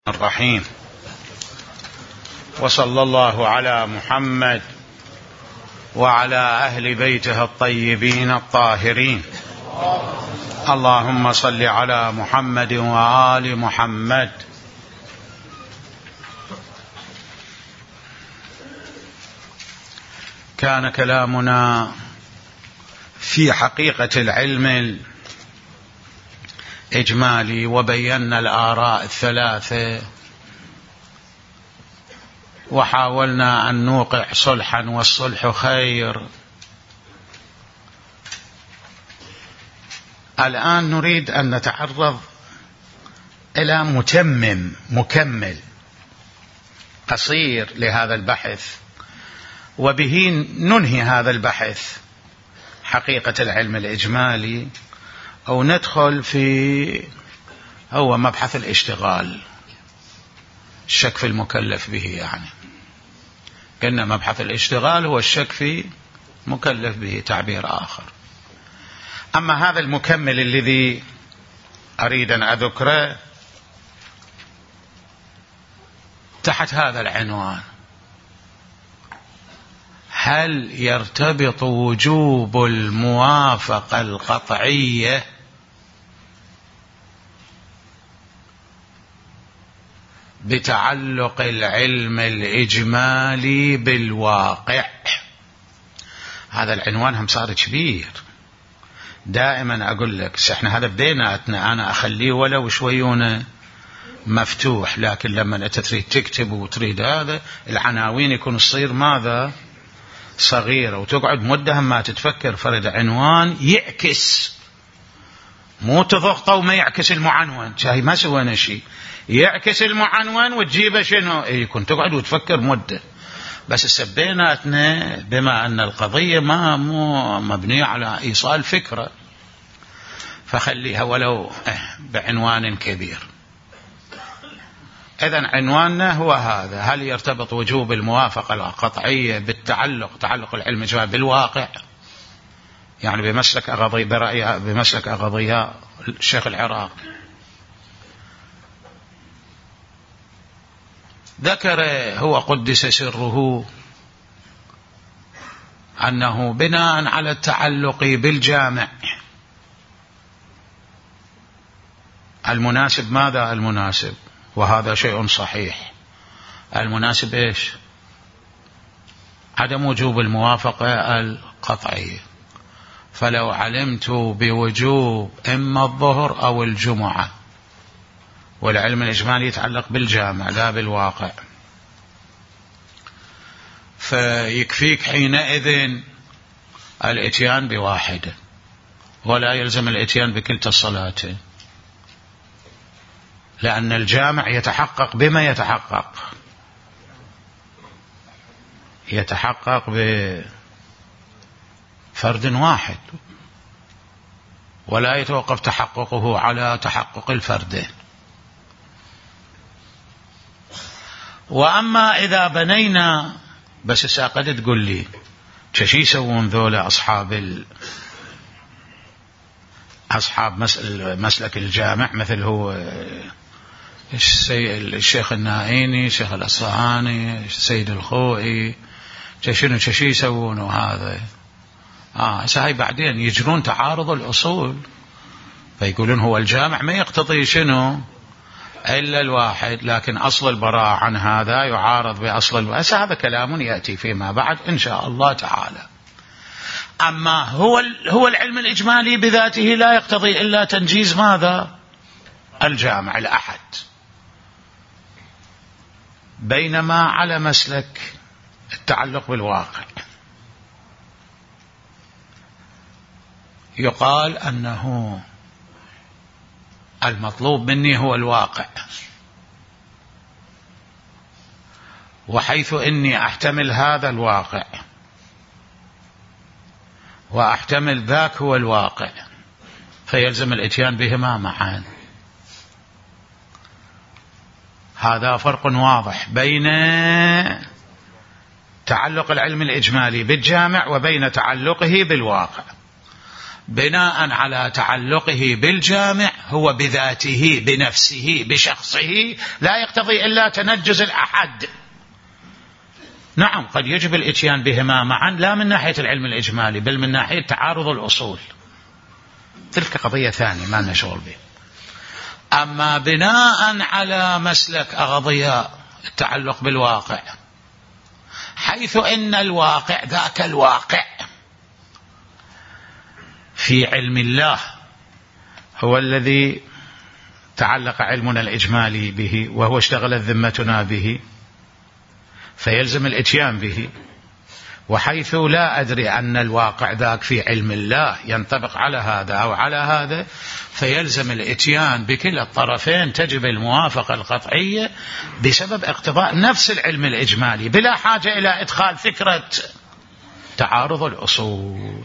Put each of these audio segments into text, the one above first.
الرحيم. وصلى الله على محمد وعلى أهل بيته الطيبين الطاهرين. اللهم صل على محمد وآل محمد. كان كلامنا في حقيقة العلم الإجمالي، وبينا الآراء الثلاثة، وحاولنا أن نوقع صلحا والصلح خير. الآن نريد أن نتعرض إلى متمم مكمل قصير لهذا البحث، وبه ننهي هذا البحث حقيقة العلم الإجمالي، أو ندخل في هو مبحث الاشتغال، الشك في المكلف به. يعني قلنا مبحث الاشتغال هو الشك في مكلف به، تعبير آخر. أما هذا المكمل الذي أريد أن أذكره تحت هذا العنوان: هل يرتبط وجوب الموافقة القطعية بتعلق العلم الإجمالي بالواقع؟ هذا العنوان هم صار كبير. دائما أقول لك احنا هذا بديناتنا، أنا أخليه ولو شويونه مفتوح، لكن لما أنت تريد تكتب وتريد هذا العناوين يكون تصير ماذا صغيرة، وتقعد مدة ما تتفكر فرد عنوان يعكس، مو تضغطه وما يعكس المعنون، شاهي ما سوينا شيء، يعكس المعنون وتجيبه شنو، يكون تقعد وتفكر مدة. بس سبيناتنا بما أن القضية مو مبنية على إيصال فكرة، فخليها ولو بعنوان كبير. إذن عنواننا هو هذا: هل يرتبط وجوب الموافقة القطعية تعلق العلم الإجمالي بالواقع؟ يعني بمسلك أغضياء الشيخ العراقي ذكر هو قدس سره أنه بناء على التعلق بالجامع المناسب، ماذا المناسب؟ وهذا شيء صحيح. المناسب إيش؟ عدم وجوب الموافقة القطعية. فلو علمت بوجوب إما الظهر أو الجمعة، والعلم الإجمالي يتعلق بالجامع لا بالواقع، فيكفيك حينئذ الاتيان بواحدة، ولا يلزم الاتيان بكلتا الصلاتين، لأن الجامع يتحقق بما يتحقق بفرد واحد، ولا يتوقف تحققه على تحقق الفردين. وأما إذا بنينا، بس ساقد تقول لي شي يسوون ذولا أصحاب مسلك الجامع، مثل هو الشيخ النائيني، الشيخ الأصفهاني، السيد الخوئي، شي يسوون هذا؟ هاي بعدين يجرون تعارض الأصول، فيقولون هو الجامع ما يقتضي شنو إلا الواحد، لكن أصل البراءة عن هذا يعارض بأصل هذا كلام يأتي فيما بعد إن شاء الله تعالى. أما هو العلم الإجمالي بذاته لا يقتضي إلا تنجيز ماذا؟ الجامع الأحد. بينما على مسلك التعلق بالواقع يقال أنه المطلوب مني هو الواقع، وحيث إني أحتمل هذا الواقع وأحتمل ذاك هو الواقع، فيلزم الاتيان بهما معا. هذا فرق واضح بين تعلق العلم الإجمالي بالجامع وبين تعلقه بالواقع. بناء على تعلقه بالجامع هو بذاته بنفسه بشخصه لا يقتضي إلا تنجز الأحد. نعم قد يجب الاتيان بهما معا لا من ناحية العلم الإجمالي بل من ناحية تعارض الأصول، تلك قضية ثانية ما نشغل به. أما بناء على مسلك أغضياء التعلق بالواقع حيث إن الواقع ذاك الواقع في علم الله هو الذي تعلق علمنا الإجمالي به وهو اشتغلت ذمتنا به فيلزم الاتيان به، وحيث لا أدري أن الواقع ذاك في علم الله ينطبق على هذا أو على هذا فيلزم الاتيان بكلا الطرفين، تجب الموافقة القطعية بسبب اقتضاء نفس العلم الإجمالي بلا حاجة إلى إدخال فكرة تعارض الأصول.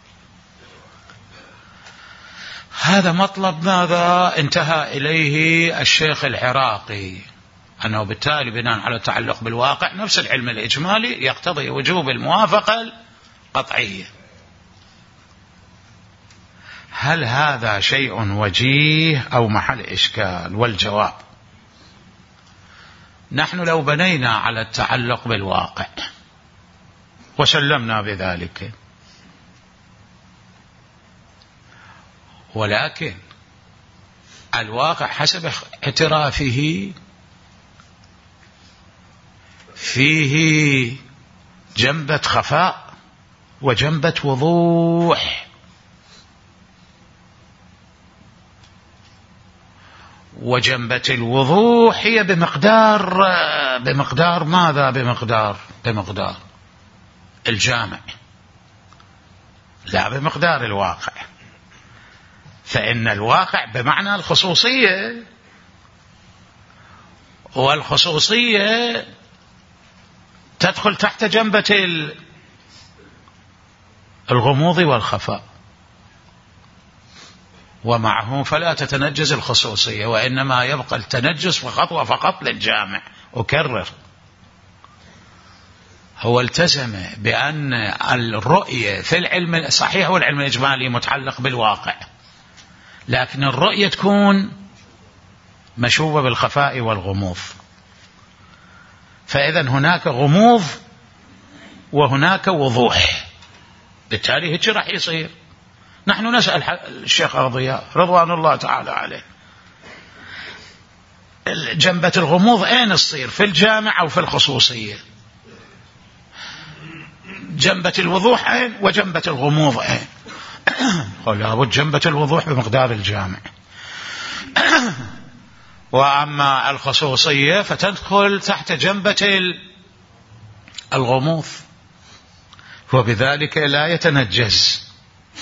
هذا مطلب ماذا انتهى إليه الشيخ العراقي، أنه بالتالي بناء على التعلق بالواقع نفس العلم الإجمالي يقتضي وجوب الموافقة القطعية. هل هذا شيء وجيه أو محل إشكال؟ والجواب نحن لو بنينا على التعلق بالواقع وسلمنا بذلك، ولكن الواقع حسب اعترافه فيه جنبة خفاء وجنبة وضوح، وجنبة الوضوح هي بمقدار ماذا؟ بمقدار الجامع لا بمقدار الواقع، فإن الواقع بمعنى الخصوصية، والخصوصية تدخل تحت جنبة الغموض والخفاء، ومعه فلا تتنجز الخصوصية وإنما يبقى التنجس فقط وفقط للجامع. أكرر، هو التزم بأن الرؤية في العلم صحيح والعلم الإجمالي متعلق بالواقع، لكن الرؤية تكون مشوبة بالخفاء والغموض، فإذا هناك غموض وهناك وضوح، بالتالي هيك راح يصير. نحن نسأل الشيخ أغضياء رضوان الله تعالى عليه جنبة الغموض أين تصير، في الجامع أو في الخصوصية؟ جنبة الوضوح أين وجنبة الغموض أين؟ قال لابد جنبة الوضوح بمقدار الجامع، وأما الخصوصية فتدخل تحت جنبة الغموض، وبذلك لا يتنجز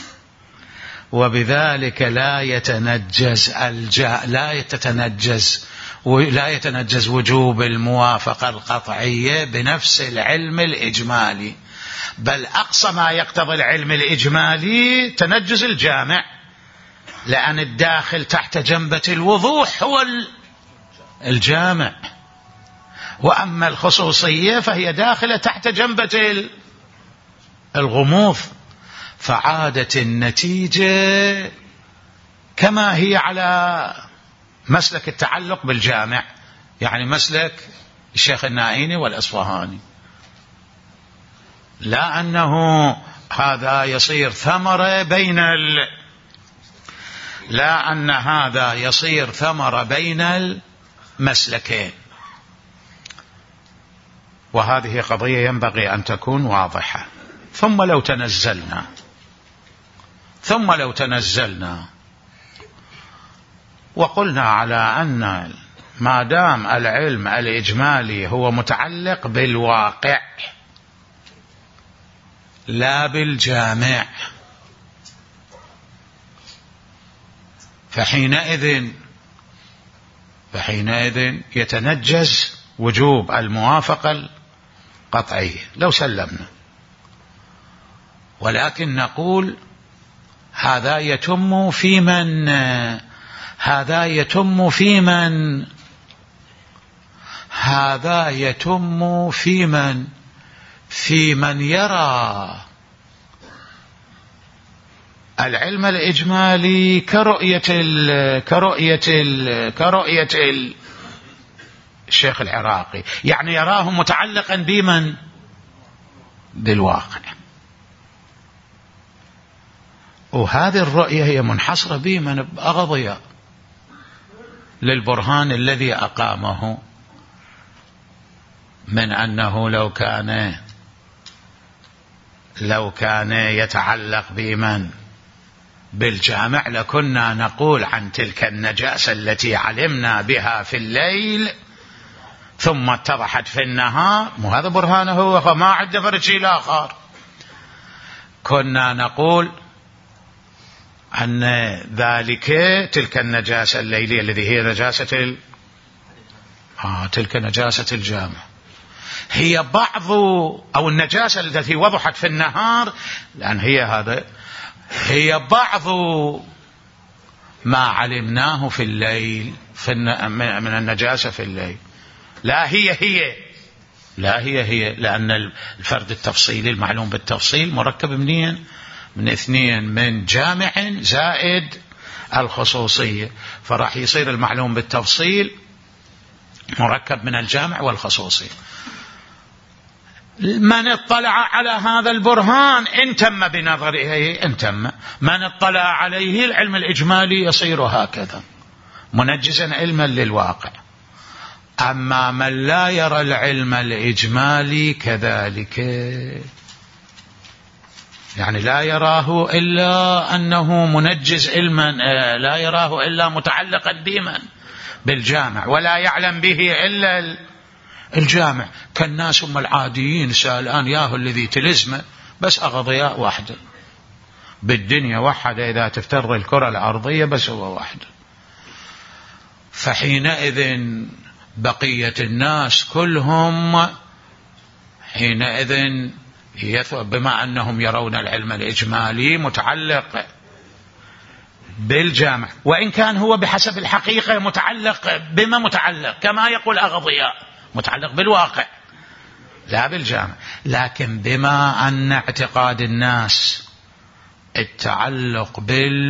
لا يتنجز وجوب الموافقة القطعية بنفس العلم الإجمالي، بل أقصى ما يقتضي العلم الإجمالي تنجز الجامع، لأن الداخل تحت جنبة الوضوح هو الجامع، وأما الخصوصية فهي داخلة تحت جنبة الغموض، فعادت النتيجة كما هي على مسلك التعلق بالجامع، يعني مسلك الشيخ النائيني والأصفهاني، لا أنه هذا يصير ثمرة لا أن هذا يصير ثمرة بين المسلكين. وهذه قضية ينبغي أن تكون واضحة. ثم لو تنزلنا وقلنا على أن ما دام العلم الإجمالي هو متعلق بالواقع لا بالجامع، فحينئذ يتنجز وجوب الموافقة القطعية لو سلمنا، ولكن نقول هذا يتم في من يرى العلم الإجمالي كرؤية الشيخ العراقي، يعني يراه متعلقا بمن؟ بالواقع. وهذه الرؤية هي منحصرة بمن؟ بأغضياء، للبرهان الذي أقامه من أنه لو كان يتعلق بمن؟ بالجامع لكنا نقول عن تلك النجاسة التي علمنا بها في الليل ثم اتضحت في النهار، وهذا برهانه وما عد فرد شيء آخر. كنا نقول أن ذلك تلك النجاسة الليلية التي هي نجاسة تلك نجاسة الجامع هي بعض، أو النجاسة التي وضحت في النهار، لأن هي بعض ما علمناه في الليل من النجاسة في الليل، لا هي لأن الفرد التفصيلي المعلوم بالتفصيل مركب من اثنين، من جامع زائد الخصوصية، فراح يصير المعلوم بالتفصيل مركب من الجامع والخصوصية. من اطلع على هذا البرهان إن تم بنظره إن تم، من اطلع عليه العلم الإجمالي يصير هكذا منجزا علما للواقع. أما من لا يرى العلم الإجمالي كذلك، يعني لا يراه إلا أنه منجز علما، لا يراه إلا متعلقا بمن؟ بالجامع، ولا يعلم به إلا الجامع، كالناس هم العاديين سالان ياهو الذي تلزمه بس أغضياء واحدة بالدنيا واحدة، إذا تفتر الكرة الأرضية بس هو واحدة. فحينئذ بقية الناس كلهم حينئذ بما أنهم يرون العلم الإجمالي متعلق بالجامع، وإن كان هو بحسب الحقيقة متعلق بما متعلق كما يقول أغضياء متعلق بالواقع لا بالجامع، لكن بما أن اعتقاد الناس التعلق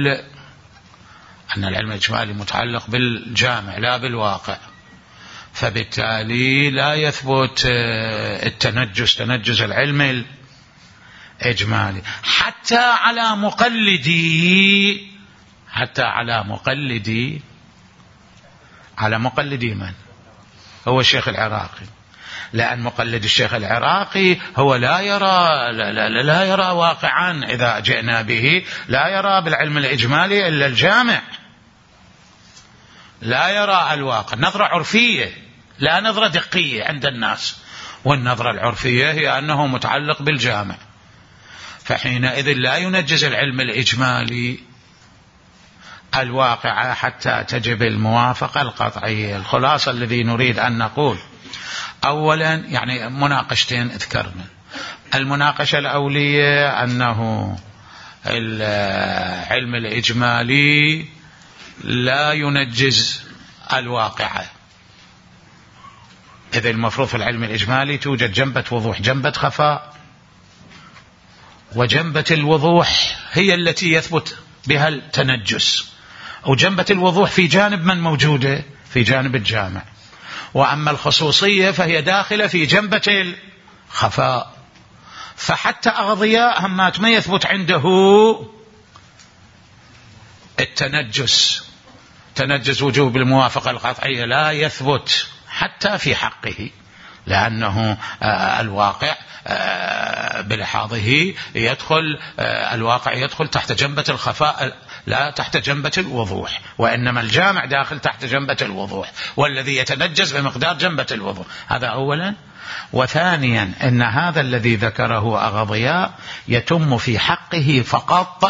أن العلم الإجمالي متعلق بالجامع لا بالواقع، فبالتالي لا يثبت تنجز العلم الإجمالي حتى على مقلدي من هو الشيخ العراقي، لأن مقلد الشيخ العراقي هو لا يرى واقعا إذا جئنا به، لا يرى بالعلم الإجمالي إلا الجامع، لا يرى الواقع، نظرة عرفية لا نظرة دقية عند الناس، والنظرة العرفية هي أنه متعلق بالجامع، فحينئذ لا ينجز العلم الإجمالي الواقع حتى تجب الموافقة القطعية. الخلاصة الذي نريد أن نقول أولا، يعني مناقشتين اذكرنا. المناقشة الأولية أنه العلم الإجمالي لا ينجز الواقع، إذا المفروض في العلم الإجمالي توجد جنبة وضوح جنبة خفاء، وجنبة الوضوح هي التي يثبت بها التنجس، وجنبة الوضوح في جانب من موجودة؟ في جانب الجامع، وأما الخصوصية فهي داخلة في جنبة الخفاء، فحتى أغضياء همات ما يثبت عنده تنجس وجوب الموافقة القطعية، لا يثبت حتى في حقه، لأنه الواقع بلحاظه الواقع يدخل تحت جنبة الخفاء لا تحت جنبة الوضوح، وإنما الجامع داخل تحت جنبة الوضوح، والذي يتنجس بمقدار جنبة الوضوح. هذا أولا. وثانيا أن هذا الذي ذكره أغضياء يتم في حقه فقط،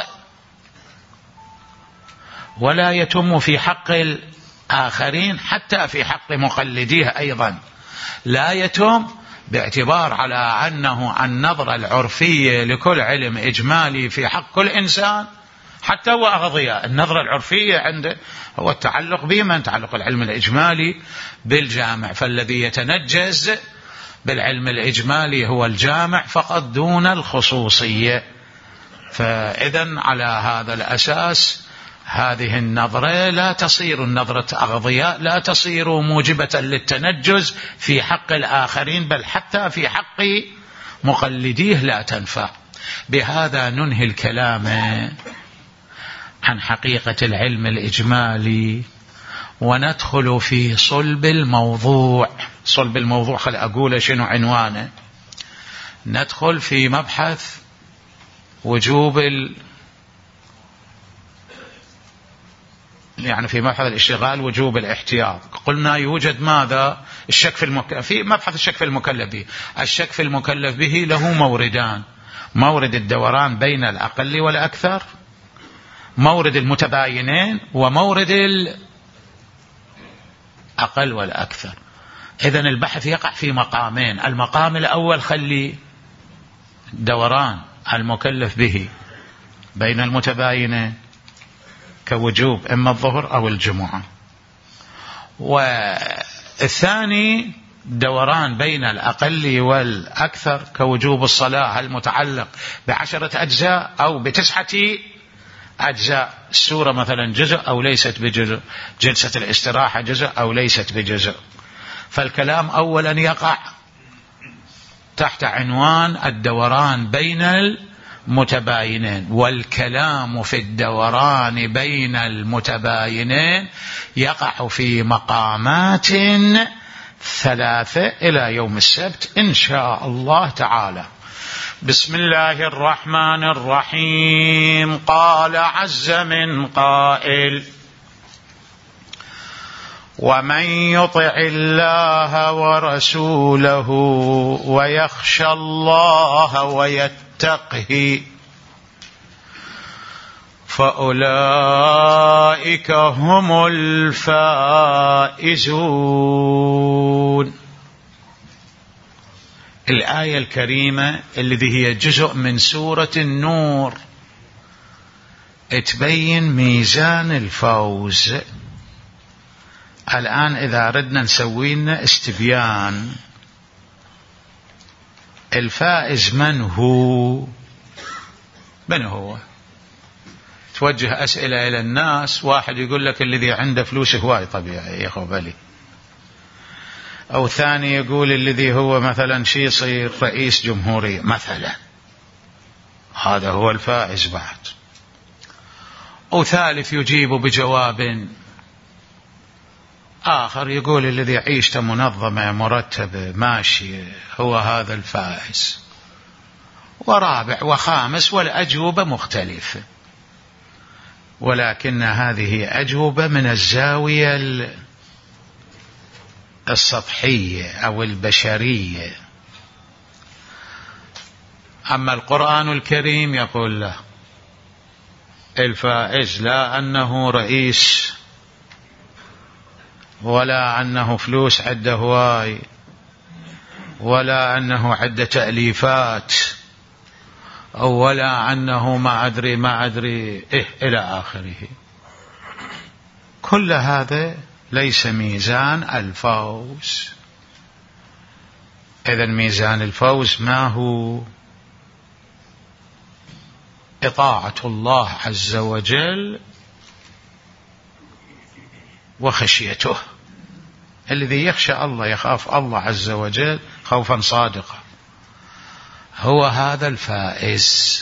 ولا يتم في حق الآخرين، حتى في حق مقلديه أيضا لا يتم، باعتبار على أنه النظرة العرفية لكل علم إجمالي في حق كل إنسان حتى هو أغضياء، النظرة العرفية عنده هو التعلق بمن؟ تعلق العلم الإجمالي بالجامع، فالذي يتنجز بالعلم الإجمالي هو الجامع فقط دون الخصوصية. فإذن على هذا الأساس هذه النظرة لا تصير النظرة أغضياء، لا تصير موجبة للتنجز في حق الآخرين، بل حتى في حق مقلديه لا تنفع. بهذا ننهي الكلام عن حقيقة العلم الإجمالي وندخل في صلب الموضوع. صلب الموضوع خل أقول شنو عنوانه. ندخل في مبحث وجوب يعني في مبحث الاشتغال وجوب الاحتياط. قلنا يوجد ماذا؟ الشك في مبحث الشك في المكلف به. الشك في المكلف به له موردان: مورد الدوران بين الأقل والأكثر، مورد المتباينين، ومورد الأقل والأكثر. إذن البحث يقع في مقامين. المقام الأول خلي دوران المكلف به بين المتباينين كوجوب إما الظهر أو الجمعة، والثاني دوران بين الأقل والأكثر كوجوب الصلاة المتعلق ب10 أجزاء أو ب9 أجزاء. السورة مثلا جزء أو ليست بجزء، جلسة الاستراحة جزء أو ليست بجزء. فالكلام أولا يقع تحت عنوان الدوران بين المتباينين، والكلام في الدوران بين المتباينين يقع في مقامات 3 إلى يوم السبت إن شاء الله تعالى. بسم الله الرحمن الرحيم. قال عز من قائل: ومن يطع الله ورسوله ويخشى الله ويتقه فأولئك هم الفائزون. الآية الكريمة التي هي جزء من سورة النور تبين ميزان الفوز. الآن إذا أردنا نسوي لنا استبيان الفائز من هو؟ توجه أسئلة إلى الناس، واحد يقول لك الذي عنده فلوس هواي طبيعي يا بالي، أو ثاني يقول الذي هو مثلا شيء يصير رئيس جمهورية مثلا، هذا هو الفائز بعد. أو ثالث يجيب بجواب آخر يقول الذي يعيش منظمة مرتبة ماشي هو هذا الفائز. ورابع وخامس والأجوبة مختلفة، ولكن هذه أجوبة من الزاوية السطحية أو البشرية. أما القرآن الكريم يقول له الفائز لا أنه رئيس، ولا أنه فلوس عده هواي، ولا أنه عده تأليفات، أو ولا أنه ما أدري إلى آخره. كل هذا ليس ميزان الفوز. إذن ميزان الفوز ما هو؟ إطاعة الله عز وجل وخشيته. الذي يخشى الله يخاف الله عز وجل خوفا صادقا هو هذا الفائز.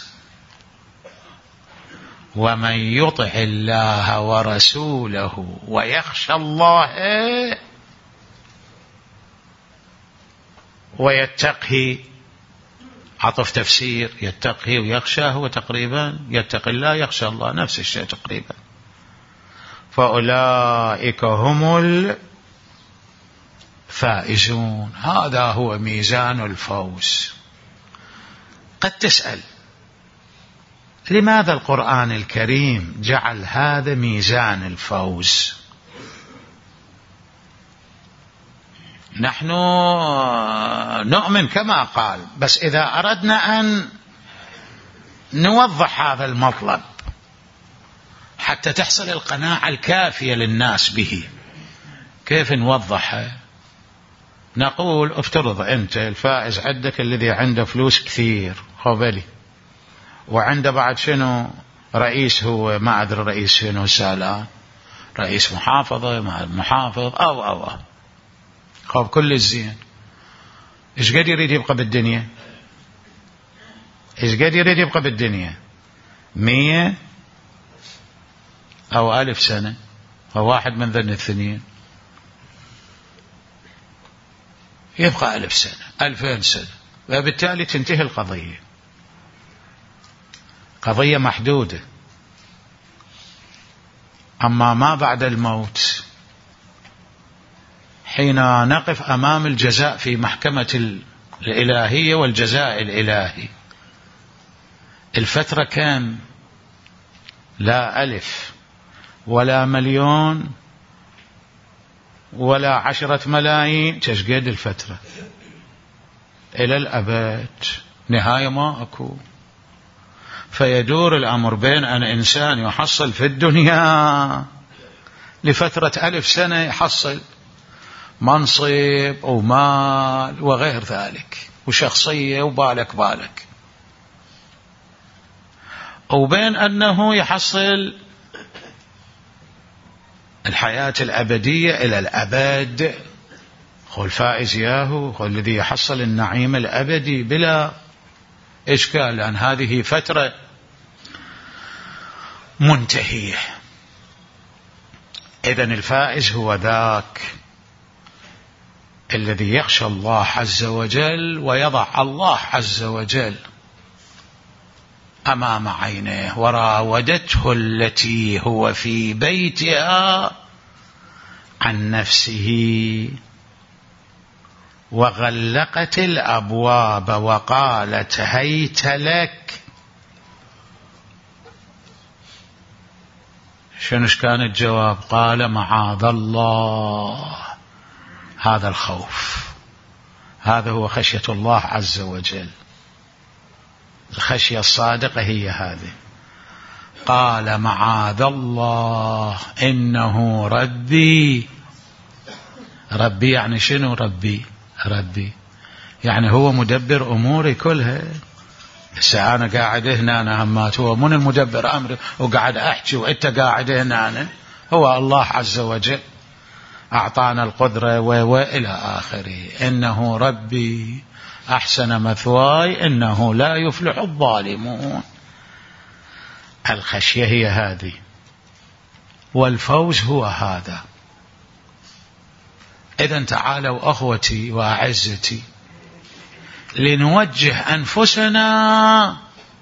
ومن يطع الله ورسوله ويخشى الله ويتقه، عطف تفسير، يتقه ويخشى هو تقريبا يتقي الله يخشى الله نفس الشيء تقريبا. فأولئك هم الفائزون. هذا هو ميزان الفوز. قد تسأل لماذا القرآن الكريم جعل هذا ميزان الفوز؟ نحن نؤمن كما قال، بس إذا أردنا أن نوضح هذا المطلب حتى تحصل القناعة الكافية للناس به، كيف نوضحها؟ نقول افترض أنت الفائز عندك الذي عنده فلوس كثير خبالي، وعنده بعد شنو رئيس، هو ما أدري رئيس شنو سالان، رئيس محافظة مع محافظ أو خب كل الزين. إيش قد يريد يبقى بالدنيا؟ إيش قد يريد يبقى بالدنيا؟ 100 أو 1000 سنة، فواحد من ذن الاثنين. يبقى 1000 سنة 2000 سنة، وبالتالي تنتهي القضية. قضية محدودة. أما ما بعد الموت، حين نقف أمام الجزاء في محكمة الإلهية والجزاء الإلهي، الفترة كم؟ لا 1000 ولا مليون ولا 10 ملايين، تشقد الفترة إلى الأبد، نهاية ما أكو. فيدور الأمر بين أن إنسان يحصل في الدنيا لفترة 1000 سنة، يحصل منصب ومال وغير ذلك وشخصية وبالك، وبين أنه يحصل الحياة الأبدية إلى الأبد. هو الفائز ياهو، هو الذي يحصل النعيم الأبدي بلا إشكال، لأن هذه فترة منتهية. إذن الفائز هو ذاك الذي يخشى الله عز وجل ويضع الله عز وجل أمام عينيه. وراودته التي هو في بيتها عن نفسه وغلقت الأبواب وقالت هيت لك. شنوش كان الجواب؟ قال معاذ الله. هذا الخوف، هذا هو خشية الله عز وجل. الخشية الصادقة هي هذه. قال معاذ الله إنه ربي. ربي يعني شنو؟ ربي يعني هو مدبر أموري كلها. بس أنا قاعد هنا، أنا همات، هو من المدبر أمري وقاعد أحكي وإنت قاعد هنا. هو الله عز وجل أعطانا القدرة وإلى آخره. إنه ربي أحسن مثواي إنه لا يفلح الظالمون. الخشية هي هذه، والفوز هو هذا. إذن تعالوا أخوتي وأعزتي لنوجه أنفسنا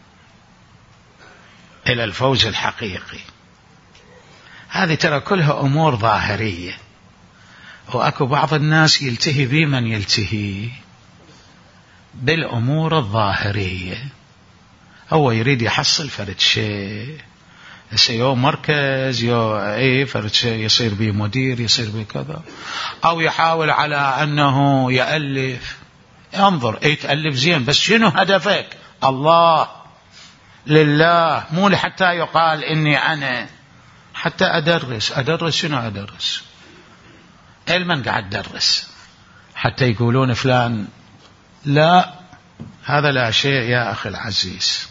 إلى الفوز الحقيقي. هذه ترى كلها أمور ظاهرية، وأكو بعض الناس يلتهي بمن يلتهي بالأمور الظاهرية. هو يريد يحصل فرد شيء، يو مركز، يو فرد شيء، يصير به مدير، يصير به كذا، أو يحاول على أنه يألف. انظر، تألف زين، بس شنو هدفك؟ الله، لله، مو لحتى يقال إني أنا. حتى أدرس شنو أدرس؟ علما قاعد أدرس حتى يقولون فلان. لا، هذا لا شيء يا أخي العزيز.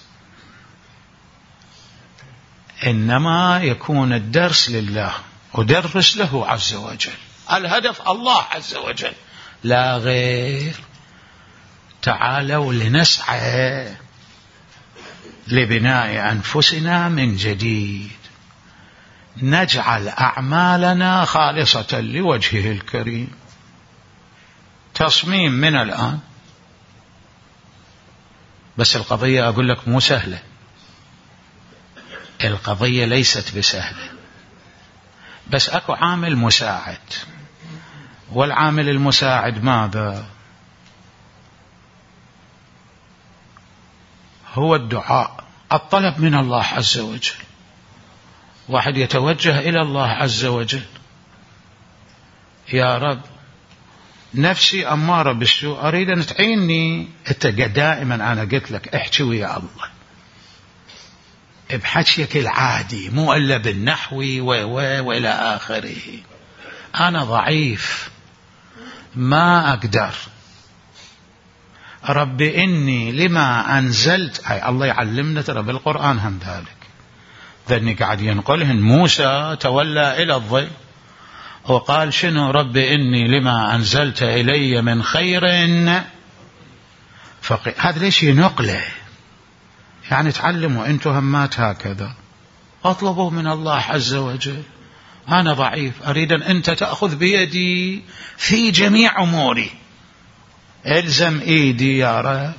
إنما يكون الدرس لله، ودرس له عز وجل. الهدف الله عز وجل لا غير. تعالوا لنسعى لبناء أنفسنا من جديد، نجعل أعمالنا خالصة لوجهه الكريم. تصميم من الآن. بس القضية أقول لك مو سهلة، القضية ليست بسهلة، بس أكو عامل مساعد. والعامل المساعد ماذا؟ هو الدعاء، الطلب من الله عز وجل. واحد يتوجه إلى الله عز وجل، يا رب نفسي أمارة بالسوء، أريد أن تعيني. أنت دائما أنا قلت لك احكي ويا الله بحكيك العادي، مو إلا بالنحوي وإلى آخره. أنا ضعيف، ما أقدر، رب إني لما أنزلت، أي الله يعلمنا ترى بالقرآن هم ذلك، ذني قاعد ينقلهن. موسى تولى إلى الظل وقال شنو؟ رب إني لما أنزلت إلي من خير فقير. هذا ليش ينقله؟ يعني تعلموا أنتم همات هكذا، أطلبوا من الله عز وجل. أنا ضعيف، أريد أن أنت تأخذ بيدي في جميع أموري، الزم إيدي يا رب.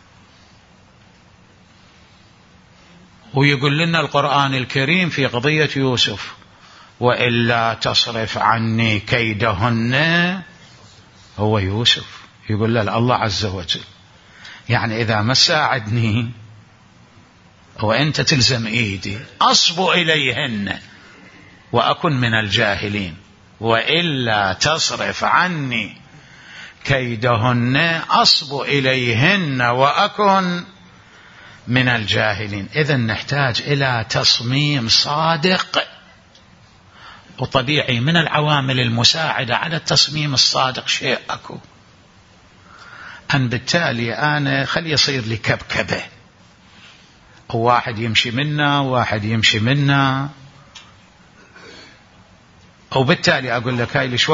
ويقول لنا القرآن الكريم في قضية يوسف: وإلا تصرف عني كيدهن. هو يوسف يقول له الله عز وجل، يعني إذا ما ساعدني وأنت تلزم إيدي أصب إليهن وأكن من الجاهلين، وإلا تصرف عني كيدهن أصب إليهن وأكن من الجاهلين. إذن نحتاج إلى تصميم صادق، وطبيعي من العوامل المساعدة على التصميم الصادق شيء أكو، أن بالتالي أنا خلي يصير لي كبكبة، واحد يمشي منا واحد يمشي منا، وبالتالي أقول لك هاي ليش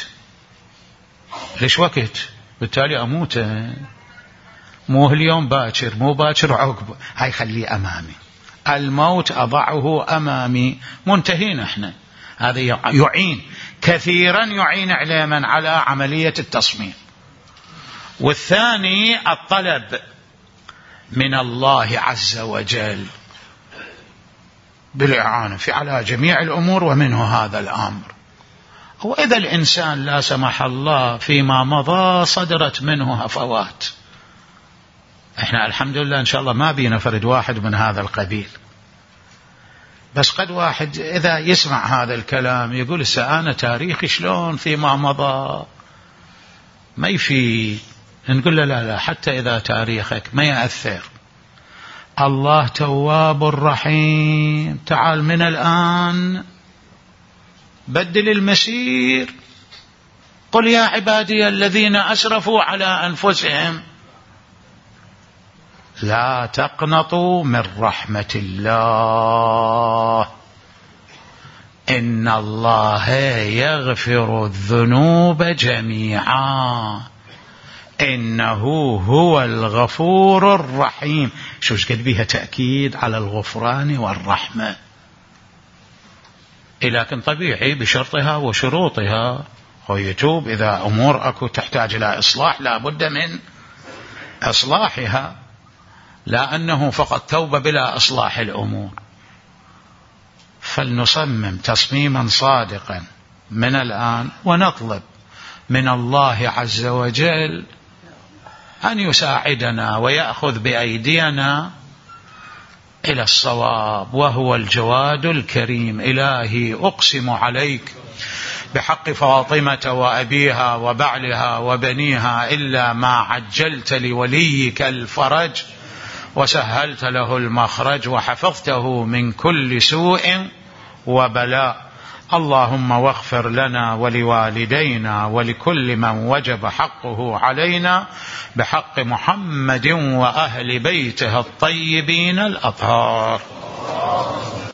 وقت بالتالي أموت، مو اليوم باكر، مو باكر عقب، هاي خليه أمامي، الموت أضعه أمامي، منتهين احنا. هذا يعين كثيرا، يعين علما على عملية التصميم. والثاني الطلب من الله عز وجل بالإعانة على جميع الأمور، ومنه هذا الأمر. وإذا الإنسان لا سمح الله فيما مضى صدرت منه هفوات، احنا الحمد لله إن شاء الله ما بينا فرد واحد من هذا القبيل، بس قد واحد إذا يسمع هذا الكلام يقول أنا تاريخي شلون فيما مضى ما يفيد. نقول له لا، حتى إذا تاريخك ما يأثر، الله تواب رحيم، تعال من الآن بدل المسير. قل يا عبادي الذين أسرفوا على أنفسهم لا تقنطوا من رحمة الله إن الله يغفر الذنوب جميعا إنه هو الغفور الرحيم. شو قد بيها تأكيد على الغفران والرحمة، لكن طبيعي بشرطها وشروطها. ويتوب إذا أمور أكو تحتاج إلى إصلاح لا بد من إصلاحها، لا أنه فقط توبة بلا إصلاح الأمور. فلنصمم تصميما صادقا من الآن، ونطلب من الله عز وجل أن يساعدنا ويأخذ بأيدينا إلى الصواب، وهو الجواد الكريم. إلهي أقسم عليك بحق فاطمة وأبيها وبعلها وبنيها إلا ما عجلت لوليك الفرج وسهلت له المخرج وحفظته من كل سوء وبلاء. اللهم واغفر لنا ولوالدينا ولكل من وجب حقه علينا بحق محمد وأهل بيته الطيبين الأطهار.